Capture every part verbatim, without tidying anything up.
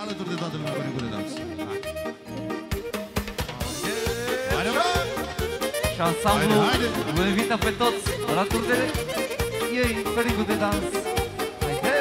alături de toată lumea cu de dans. Și ansamblu vă invită pe toți alături de ei pe ringul de dans. Haide!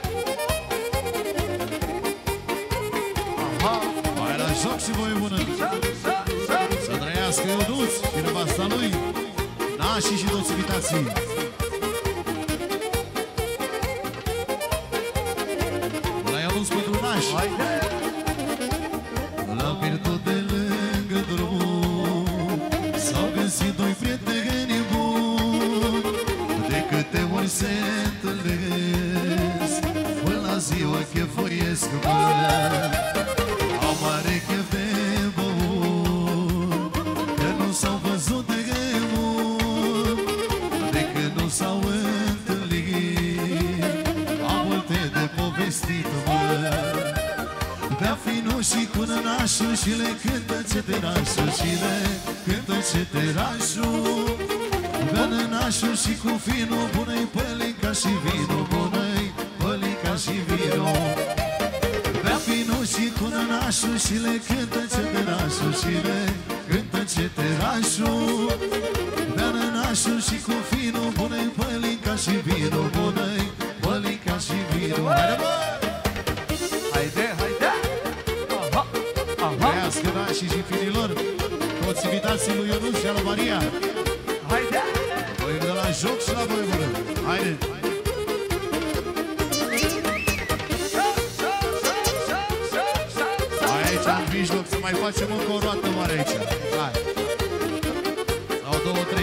Aha! Hai la joc și voi bună! Să trăiască Ionuț și nevasta lui, nașii și toți invitații. La Ionuț pentru nași. La pierdut de lângă drum s-au găsit doi prieteni buni. De câte ori se întâlnesc, până la ziua chefuiesc, bă. Au mare chef de băut, că nu s-au văzut de mult, de când nu s-au întâlnit. Am multe de povestit, mă. Bea finul și cu nănașul și le cântă ceterașul, și le cântă ceterașul. Bea nănașul și cu finul, bună-i pălinca și vinul, bună-i pălinca și vinul. Bea finul și cu nănașul și le cântă ceterașul, și le cântă ceterașul. Bea nănașul și cu finul, bună-i pălinca și vinul, bună-i pălinca și vinul. Haide, bă! Haide, haide! Aha, aha! Trăiască nașii și finilor, toți invitații lui Ionuț și al Maria. Haide! Voi de la joc și la voi bună. Haide! Aici, în mijloc, să mai facem încă o roată mare aici. Hai! Sau două, trei.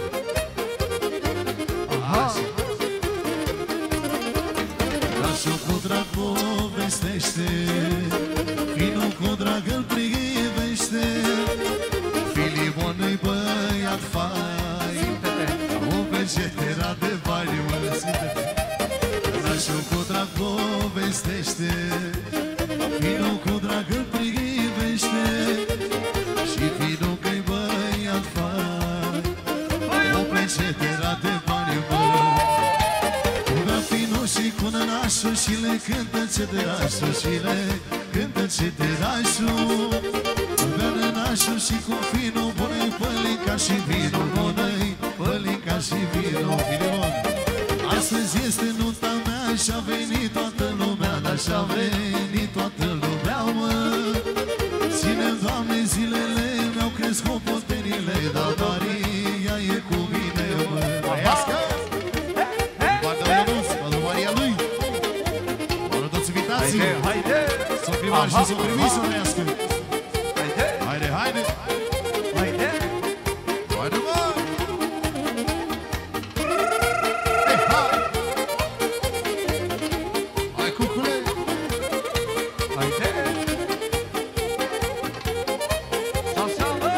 Aha! Nașul cu drag povestește, finul cu drag îl privește. Filimon îi băiat fain, o peșetera de bani, mă, simte-te. Nașul cu drag povestește, finul cu drag îl privește. Și finul că-i băiat fain, o peșetera de bani, mă. Bea finul și cu nănașul și le cântă ceterașul, și le cântă ceterașul. Bea nănașul și cu finul, bună-i pălinca și vinul, bună-i pălinca și vinul. Filimon, astăzi este nunta mea și-a venit toată lumea, dar și-a venit toată lumea, mă. Ține-mi, Doamne, zilele, mi-au crescut potenile, dar Maria e cu mine, mă. Trăiască! Partea Ionuț, pentru Maria lui. Bună toți invitații! Haide, haide! Să primați și să primiți să trăiască! Haide! Haide, haide! Haide! Haide, mă! Hei, hai! Hai, cucule! Haide! Sau, sau, bă!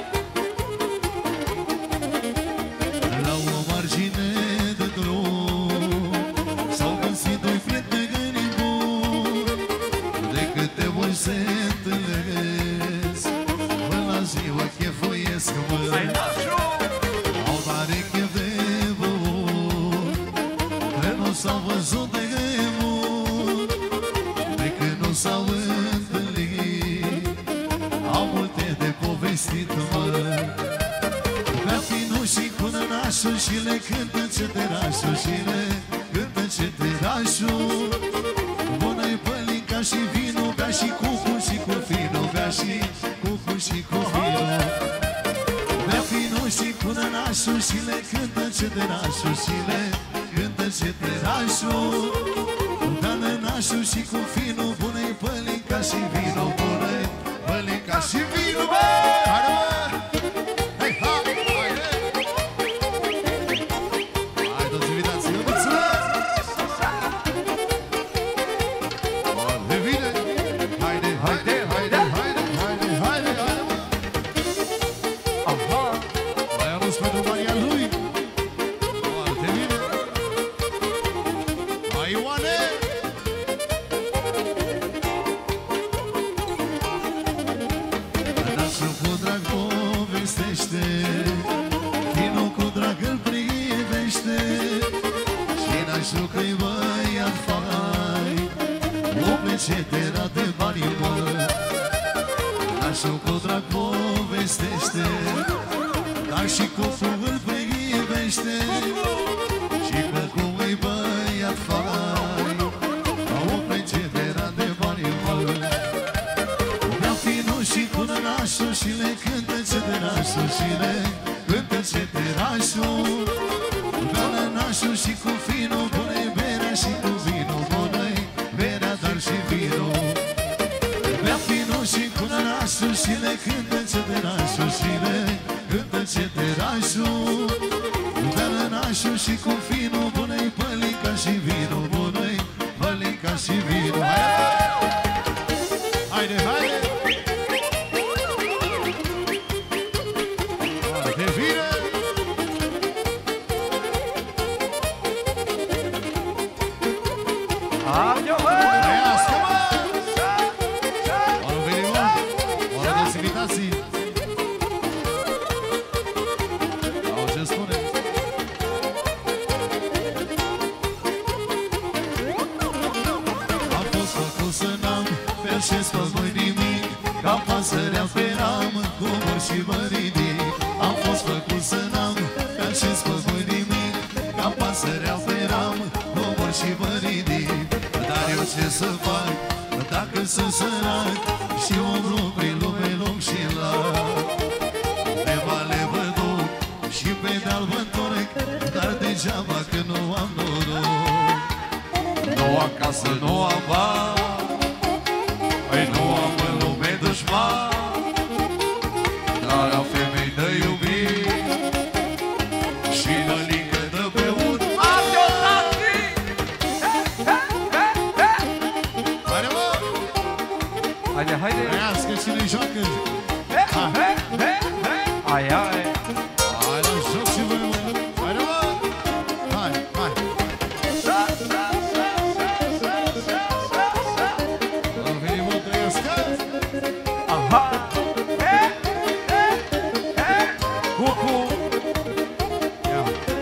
La o margine de drum s-au găsit doi prieteni buni. De câte ori se întâlnesc, până la ziua chefuiesc, mă. Hai, nașu! Au mare chef de băut, că nu s-au văzut de mult, de când nu s-au întâlnit. Au multe de povestit, mă. Bea finul și cu nănașul și le cântă ceterașul, și le cântă ceterașul. Bună-i pălinca și vinul, bea și cucu și cu finul, bea și cucu și cu finul. Bea finul și cu nănașul și le cântă ceterașul, și le cântă ceterașul. Bea nănașul și cu finul, bună-i pălinca și vinul, bună-i pălinca și vinul, bă! Haide, bă! Hei, hai, haide! Hai, toți invitații, eu mulțumesc! Haide, vine! Haide, haide, haide, haide, haide, haide, haide, bă! Aha! La Ionuț pentru Maria lui! Foarte bine! Hai, Ioane! Nașul cu drag povestește, finul cu drag îl privește. Și nașul că-i băiat fain, o pe ce te era de bani, mă. Nașul cu drag povestește, dar și copul îl privește, și că cum e băiat fain, ca o precedera de bani, mă. Bea finul și cu nănașul și le cântă ceterașul, și le cântă ceterașul. Bea nănașul și cu finul, pune berea și cu vinul, pune berea, dar și vinul. Bea finul și cu nănașul și le cântă ceterașul, și le cântă ceterașul. Bea nănașul și cu finul, pune-i pălica și vinul, pune-i pălica și vinul. Haide, haide! De vine! Adio, bă! Trăiască-mă! Oară veni, mă! Oară de invitații! Au ce spune? Am fost făcut să n-am pe acest pământ nimic, ca pasărea pe ram, cu mor și mă ridic. Am fost făcut să n-am pe acest pământ nimic, ca pasărea pe ram, cu mor și mă ridic. Dar eu ce să fac, dacă sunt sărac și umblu prin lume lung și lat? Pe vale vă duc și pe deal vă întorc, dar degeaba că nu am noroc. Nu acasă, nu am bani, păi nu am în lume dușman, dar am femei de iubit și nălică de beut. Adio, tati! Haide, mă! Haide, haide! Trăiască cine-i joacă! Ai, ai! Hai la joc și voi, mă! Haide, mă! Hai, hai! Am venit, mă, trăiască! Aha! Cucu! Ia!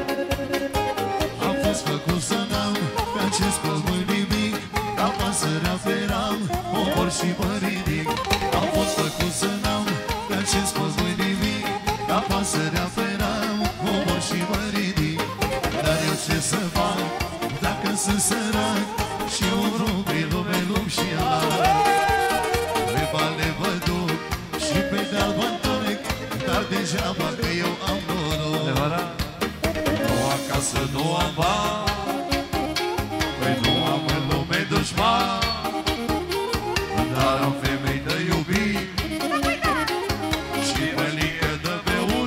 Am fost făcut să n-am pe acest pământ nimic, ca pasărea pe ram, omor și mă ridic. Am fost făcut să n-am pe acest pământ nimic, ca pasărea pe ram, omor și mă ridic. Dar eu ce să fac, dacă sunt sărac și umbru prin lume lung și lat? Pe vale vă duc și pe deal vă întorc, dar degeaba că eu am noroc. Adevărat? Nu acasă, nu am bani, păi nu am în lume dușman, dar am femei de iubit și mălică de beut.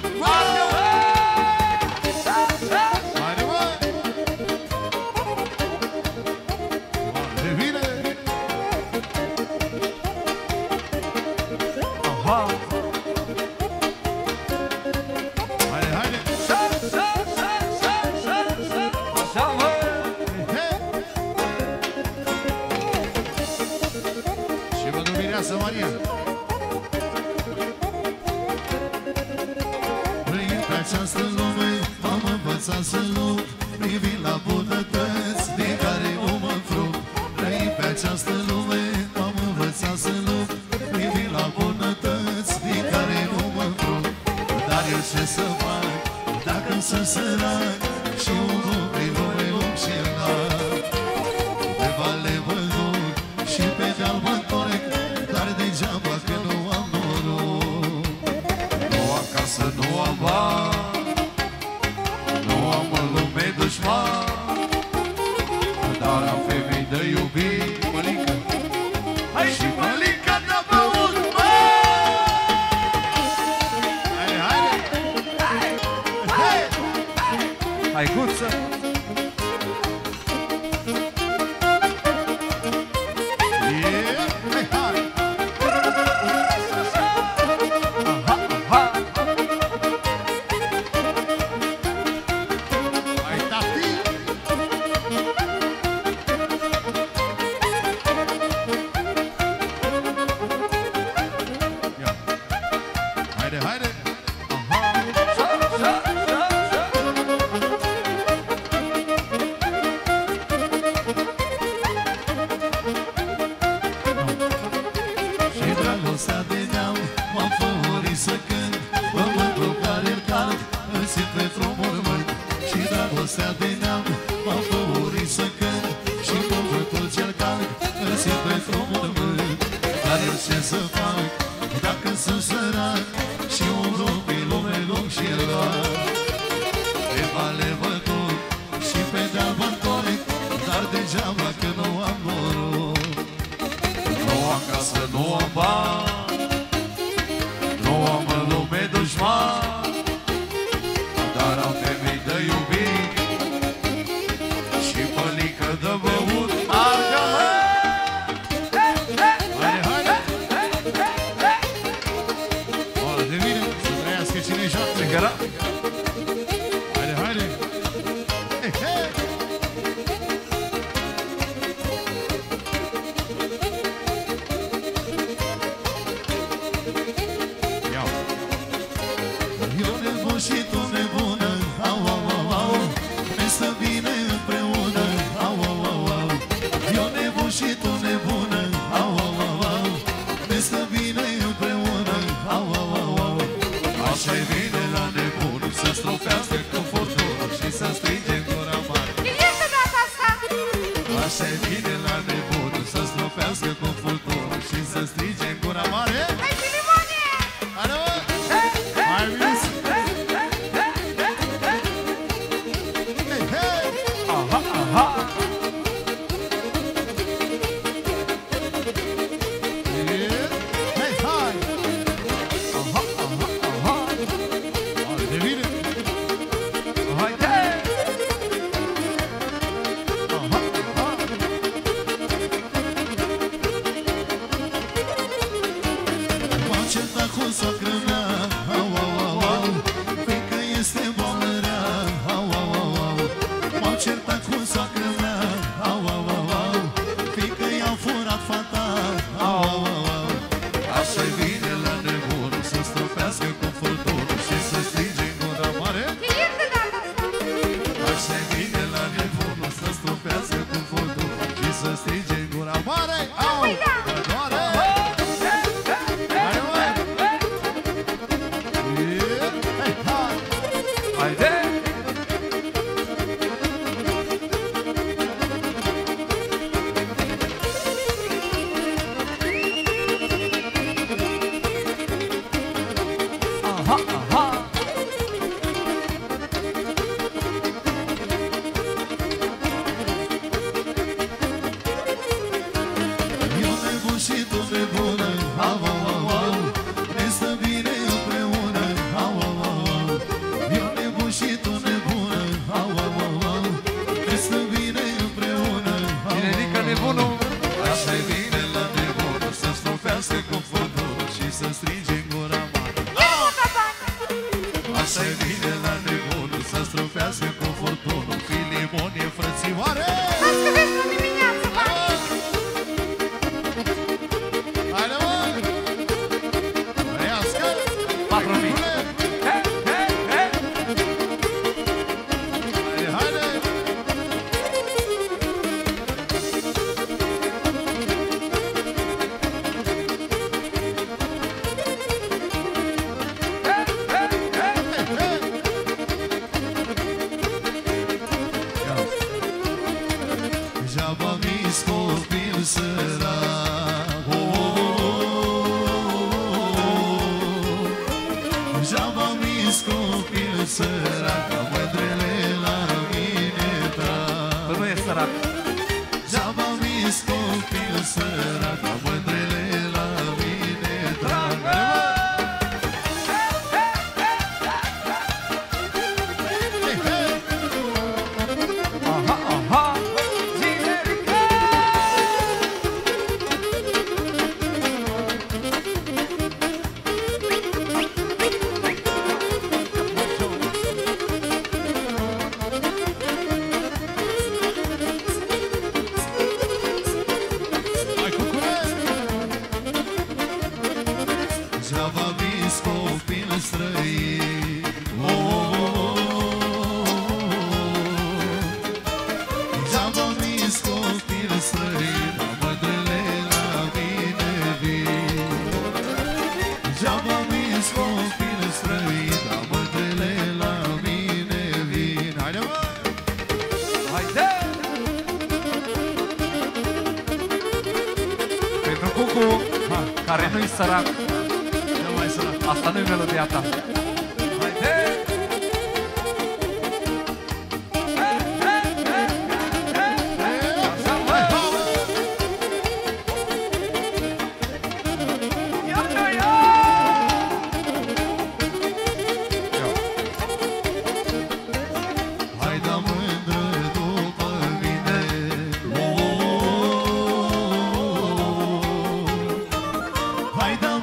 Haide, mă! De vine! Aha! Haide, haide! Așa, mă! Și vă Mireasa Maria. Trăind pe această lume, am învățat să lupt, privind la bunătăți din care o mă fruct. Trăind pe această lume, am învățat să lupt, privind la bunătăți din care o mă fruct. Dar eu ce să fac, dacă sunt sărac și umblu prin lume lung și lat? Pe vale vă duc și pe deal vă întorc, dar degeaba că nu am noroc. Nu acasă, nu am bani, nu am în lume dușman, dar am femei de iubit, mălică, hai și mălică de băut, mă! Haide, haide! Hai! dragostea de neam m-am favorit să cânt. Pământul care-l calc îl simt pentru mormânt. Și dragostea de neam m-am favorit să cânt. Și pământul ce-l calc îl simt pentru mormânt. Dar eu ce să fac dacă sunt sărac și un loc pe lume lung și rar? Pe vale vă duc și pe deal mă întorc, dar degeaba că nu am noroc. Nu am casă, nu am bani, nu am în lume dușman, dar am femei de iubit și pălică de băut. Argă-mă! Haide, haide! Oară de mine, să trăiască cine-i joacă. Haide, haide! Hei, hei! Eu nebun și tu nebună, au, au, au, au, ne stă bine împreună, au, au, au, au. Eu nebun și tu nebună, au, au, au, au, ne stă bine împreună, au, au, au, au. Așa-i bine la nebun să stropească cu furtunul și să strige în gura mare. Așa-i bine la nebun să stropească cu furtunul și să strige în gura mare. Hai, Filimone! Hai, mă! Hai, vis! Hei, hei! Aha, aha! Hei, hai! Aha, aha, aha! Hai, de bine! Haide! Aha, aha! M-am certat cu soacră mea, au, au, au, au, fiindcă este boală rea, au, au, au, au. M-am certat cu soacră mea, au, au, au, au, fiindcă i-au furat fata, au, au, au, au. Așa-i bine la nebun să stropească cu furtunul și să strige în gura mare. Așa-i bine la nebun să stropească cu furtunul și să strige în gura mare. Au! Că doare! Hai, mă! Hei, hai! Haide! Aha, aha! Eu nebun și tu nebună, au, au, au, au, ne stă bine împreună, au, au, au, au. Eu nebun și tu nebună, au, au, au, au, ne stă bine împreună, au, Cine au, ridică au, nebunul? Așa-i bine la nebun să stropească cu furtunul și să strige în gura mare. Așa-i bine la nebun să stropească cu furtunul, Filimonie frățioare! Haide, mă! Trăiască! Patru mii! He, he, he! Haide, haide! Degeaba mi-s copil sărac, oh, oh, oh, oh. Degeaba mi-s copil sărac, ca mândrele la mine trag. Bă, nu e sărac! Degeaba mi-s copil sărac, ca mândrele la mine trag. Hei, hei! Aha, aha! Cine ridică? Hai, cucure! Degeaba mi-s copil străin, oh, oh, oh, oh. Degeaba mi-s copil străin, la mândrele la mine vin. Cucu, care nu-i sărac. Cel mai sărac. Asta nu-i melodia ta. Haide! Hai da